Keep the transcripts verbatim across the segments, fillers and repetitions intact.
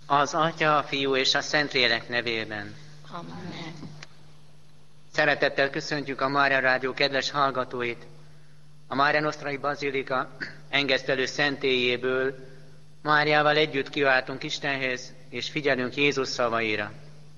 Az Atya, a Fiú és a Szentlélek nevében. Amen. Szeretettel köszöntjük a Mária Rádió kedves hallgatóit. A Mária Nostrai Bazilika engesztelő szentélyéből Máriával együtt kiváltunk Istenhez, és figyelünk Jézus szavaira.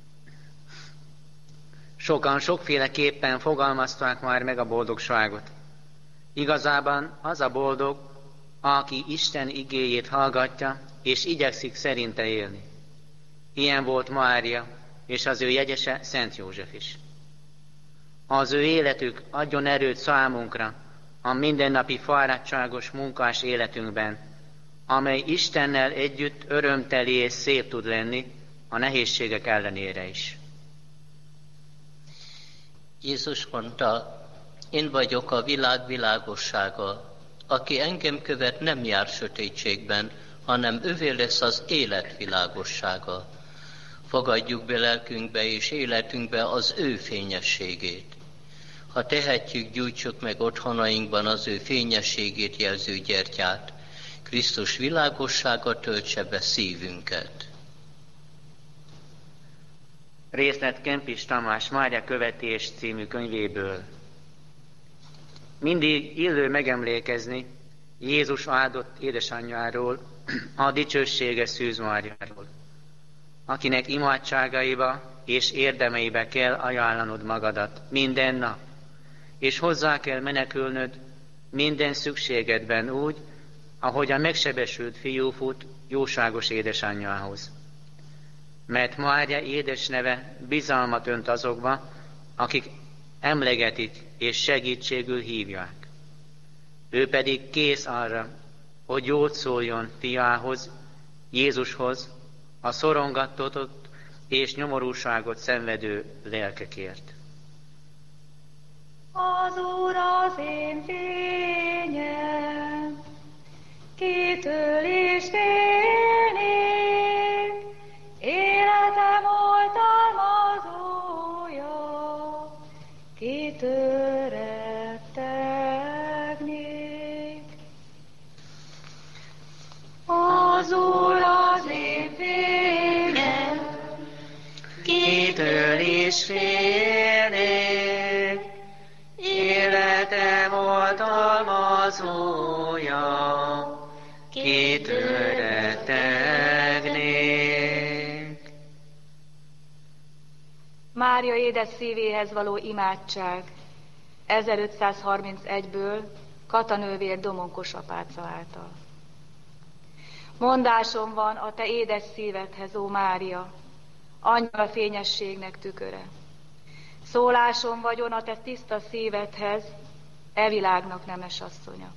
Sokan sokféleképpen fogalmazták már meg a boldogságot. Igazában az a boldog, aki Isten igéjét hallgatja, és igyekszik szerinte élni. Ilyen volt Mária, és az ő jegyese Szent József is. Az ő életük adjon erőt számunkra a mindennapi fáradtságos munkás életünkben, amely Istennel együtt örömteli és szép tud lenni a nehézségek ellenére is. Jézus mondta, én vagyok a világ világossága. Aki engem követ, nem jár sötétségben, hanem övé lesz az élet világossága. Fogadjuk be lelkünkbe és életünkbe az ő fényességét. Ha tehetjük, gyújtsuk meg otthonainkban az ő fényességét jelző gyertyát. Krisztus világossága töltse be szívünket. Részlet Kempis Tamás Mária követés című könyvéből. Mindig illő megemlékezni Jézus áldott édesanyjáról, a dicsőséges Szűz Máriáról, akinek imádságaiba és érdemeibe kell ajánlanod magadat minden nap, és hozzá kell menekülnöd minden szükségedben úgy, ahogy a megsebesült fiú fut jóságos édesanyjához. Mert Mária édes neve bizalmat önt azokba, akik emlegetik és segítségül hívják. Ő pedig kész arra, hogy jót szóljon fiához, Jézushoz, a szorongatott és nyomorúságot szenvedő lelkekért. Az Úr az én fényem, kitől is félnék, életem oltalmazója, kitől rettegnék. Az Úr az én fényem, Kitől is félnék, életem oltalmazója, kitől rettegnék. Mária édes szívéhez való imádság ezerötszázharmincegyből Kata nővér Domonkos apáca által. Mondásom van a te édes szívedhez, ó Mária, angyal fényességnek tüköre. Szólásom vagyon a te tiszta szívedhez, e világnak nemes asszonya.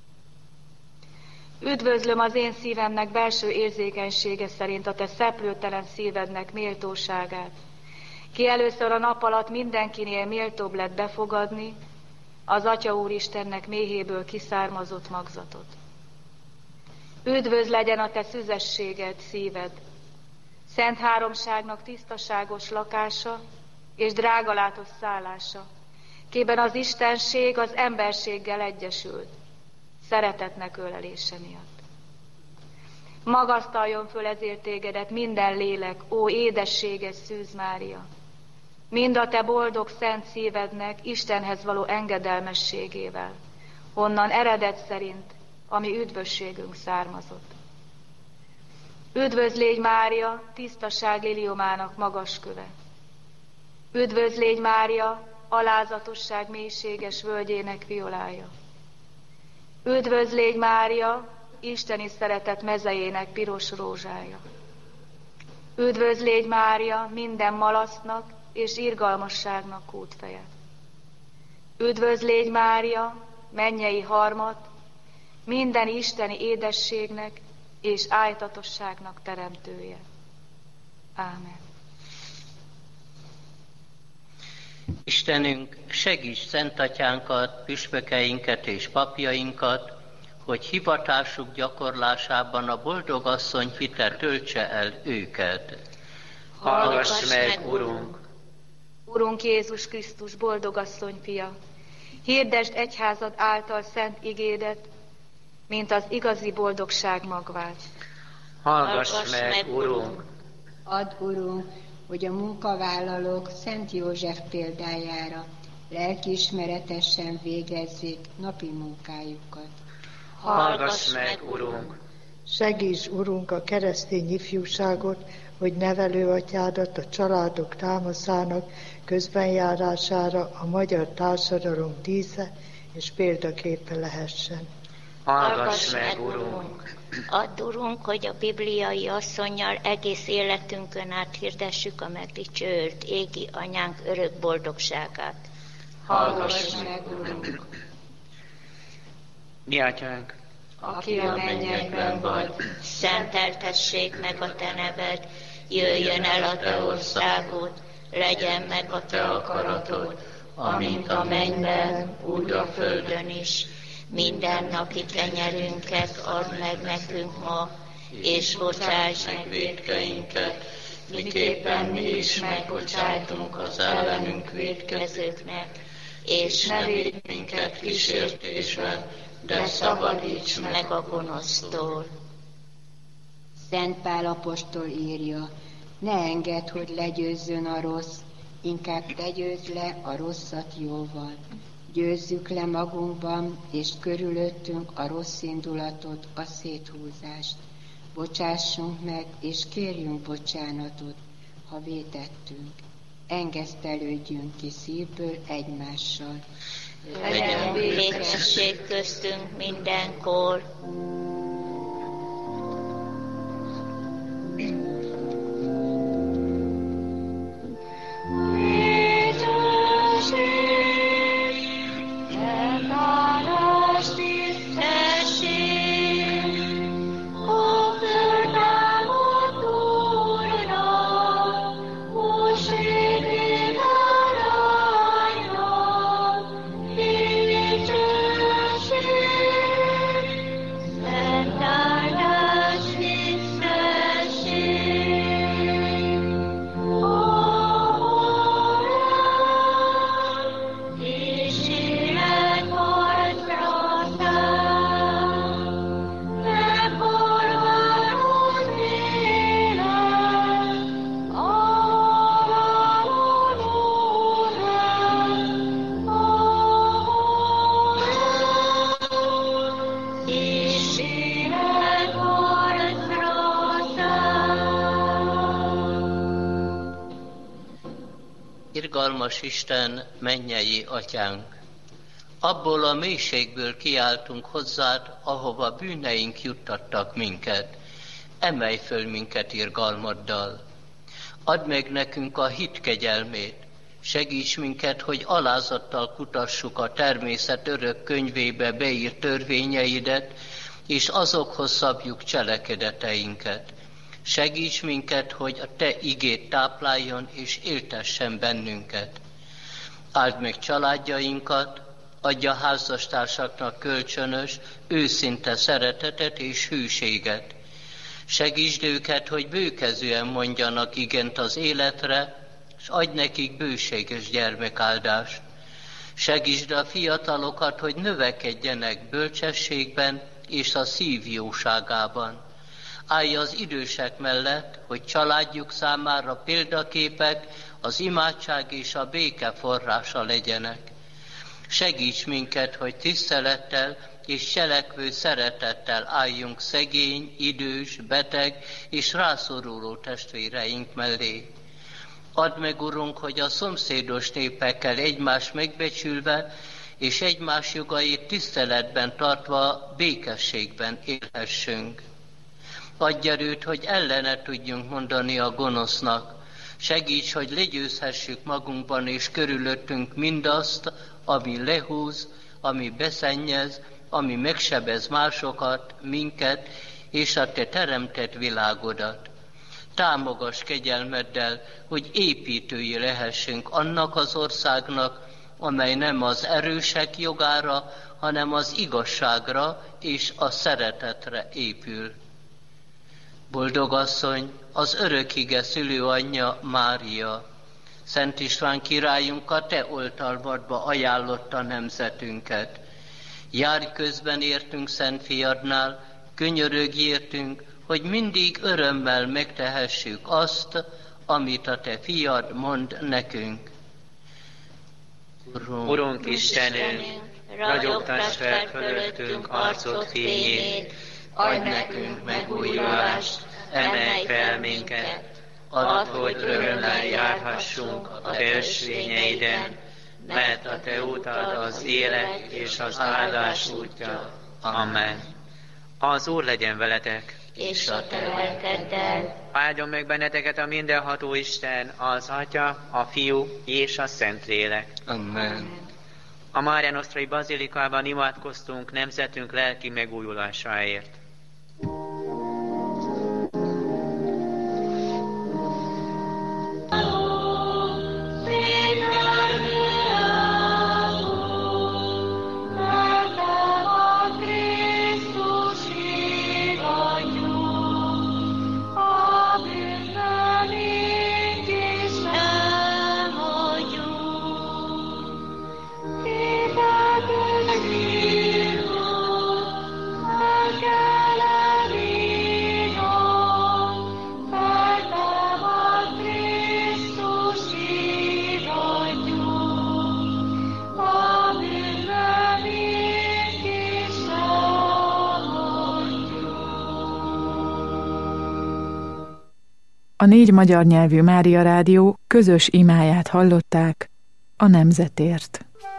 Üdvözlöm az én szívemnek belső érzékenysége szerint a te szeplőtelen szívednek méltóságát, ki először a nap alatt mindenkinél méltóbb lett befogadni az Atya Úristennek méhéből kiszármazott magzatot. Üdvözl legyen a te szüzességed, szíved, Szent Háromságnak tisztaságos lakása és drágalátos szállása, kiben az Istenség az emberséggel egyesült, szeretetnek ölelése miatt. Magasztaljon föl ezért tégedet minden lélek, ó édességes Szűz Mária, mind a te boldog szent szívednek Istenhez való engedelmességével, honnan eredet szerint, ami üdvösségünk származott. Üdvözl légy Mária, tisztaság liliomának magas köve. Üdvözl légy Mária, alázatosság mélységes völgyének violája. Üdvözl légy Mária, isteni szeretet mezejének piros rózsája. Üdvözl légy Mária, minden malasznak és irgalmasságnak kútfeje. Üdvözl légy Mária, mennyei harmat, minden isteni édességnek és ájtatosságnak teremtője. Ámen. Istenünk, segíts Szent Atyánkat, püspökeinket és papjainkat, hogy hivatásuk gyakorlásában a boldog asszony hite töltse el őket. Hallgass meg, Urunk! Urunk Jézus Krisztus, boldog asszony fia, hirdesd egyházad által szent igédet, mint az igazi boldogság magvát. Hallgass meg, Urunk! Add, Urunk, hogy a munkavállalók Szent József példájára lelkiismeretesen végezzék napi munkájukat. Hallgass meg, Urunk! Segíts, Urunk, a keresztény ifjúságot, hogy nevelőatyádat a családok támaszának közbenjárására a magyar társadalom dísze és példaképe lehessen. Hallgass meg, Urunk! Add, Urunk, hogy a bibliai asszonnyal egész életünkön át hirdessük a megdicsőült égi anyánk örök boldogságát. Hallgass meg, Urunk! Mi atyánk, aki a mennyekben vagy, szenteltessék meg a te neved, jöjjön el a te országod, legyen meg a te akaratod, amint a mennyben, úgy a földön is. Mindennapi kenyerünket add meg nekünk ma, és bocsáss meg vétkeinket, miképpen mi is megbocsájtunk az ellenünk vétkezőknek, és ne védj minket kísértésbe, de szabadíts meg a gonosztól. Szent Pál apostol írja, ne engedd, hogy legyőzzön a rossz, inkább te győzd le a rosszat jóval. Győzzük le magunkban és körülöttünk a rossz indulatot, a széthúzást. Bocsássunk meg és kérjünk bocsánatot, ha vétettünk. Engesztelődjünk ki szívből egymással. Legyen békesség köztünk mindenkor. Irgalmas Isten, mennyei atyánk! Abból a mélységből kiáltunk hozzád, ahova bűneink juttattak minket. Emelj föl minket irgalmaddal. Add meg nekünk a hit kegyelmét. Segíts minket, hogy alázattal kutassuk a természet örök könyvébe beírt törvényeidet, és azokhoz szabjuk cselekedeteinket. Segíts minket, hogy a te igét tápláljon és éltessen bennünket. Áld meg családjainkat, adja házastársaknak kölcsönös, őszinte szeretetet és hűséget. Segítsd őket, hogy bőkezően mondjanak igent az életre, és adj nekik bőséges gyermekáldást. Segítsd a fiatalokat, hogy növekedjenek bölcsességben és a szív jóságában. Állj az idősek mellett, hogy családjuk számára példaképek, az imádság és a béke forrása legyenek. Segíts minket, hogy tisztelettel és cselekvő szeretettel álljunk szegény, idős, beteg és rászoruló testvéreink mellé. Add meg, Urunk, hogy a szomszédos népekkel egymást megbecsülve és egymás jogait tiszteletben tartva békességben élhessünk. Adj erőt, hogy ellene tudjunk mondani a gonosznak. Segíts, hogy legyőzhessük magunkban és körülöttünk mindazt, ami lehúz, ami beszennyez, ami megsebez másokat, minket és a te teremtett világodat. Támogass kegyelmeddel, hogy építői lehessünk annak az országnak, amely nem az erősek jogára, hanem az igazságra és a szeretetre épül. Boldog asszony, az örökige szülőanyja Mária, Szent István királyunk a te oltalmadba ajánlotta nemzetünket. Járj közben értünk Szent Fiadnál, könyörögj értünk, hogy mindig örömmel megtehessük azt, amit a te fiad mond nekünk. Urunk, Urunk Istenünk, ragyogtass fel fölöttünk arcod fényét, adj nekünk megújulást, emelj fel minket, add, hogy örömmel járhassunk a te ösvényeiden, mert a te utad az élet és az áldás útja. Amen. Az Úr legyen veletek, és a te lelkeddel. Áldjon meg benneteket a mindenható Isten, az Atya, a Fiú és a Szentlélek. Amen. A Mária Nostrai Bazilikában imádkoztunk nemzetünk lelki megújulásáért. A négy magyar nyelvű Mária Rádió közös imáját hallották a nemzetért.